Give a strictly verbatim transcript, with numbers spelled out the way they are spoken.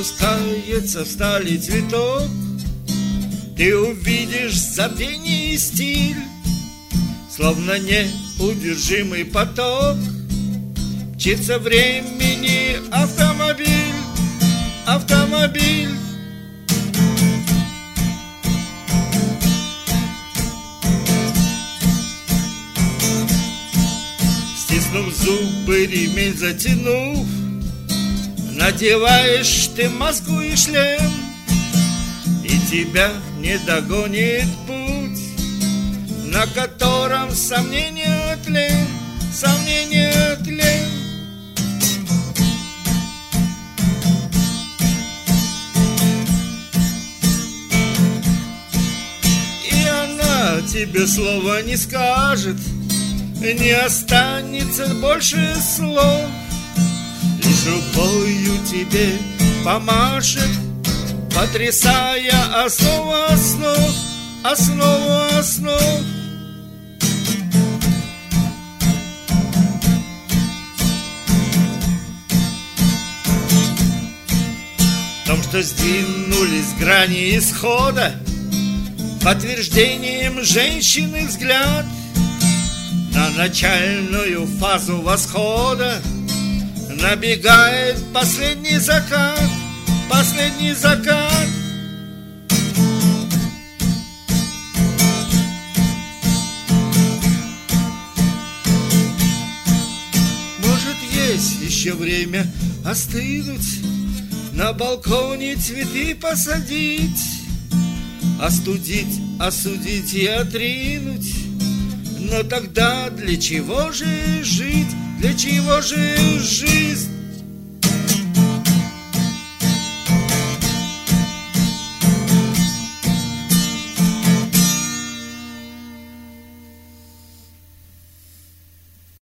Распускается в стали цветок, ты увидишь забвение и стиль, словно неудержимый поток. Мчится времени автомобиль, автомобиль. Стиснув зубы, ремень затянув, надеваешь ты маску и шлем, и тебя не догонит путь, на котором сомнения тлен, сомнения тлен. И она тебе слова не скажет, не останется больше слов, лишь рукою тебе помашет, потрясая основу основ, основу основ. В том, что сдвинулись грани исхода, подтверждением женщины взгляд на начальную фазу восхода набегает последний закат, последний закат. Может, есть еще время остынуть, на балконе цветы посадить, остудить, осудить и отринуть. Но тогда для чего же жить? Для чего же жизнь?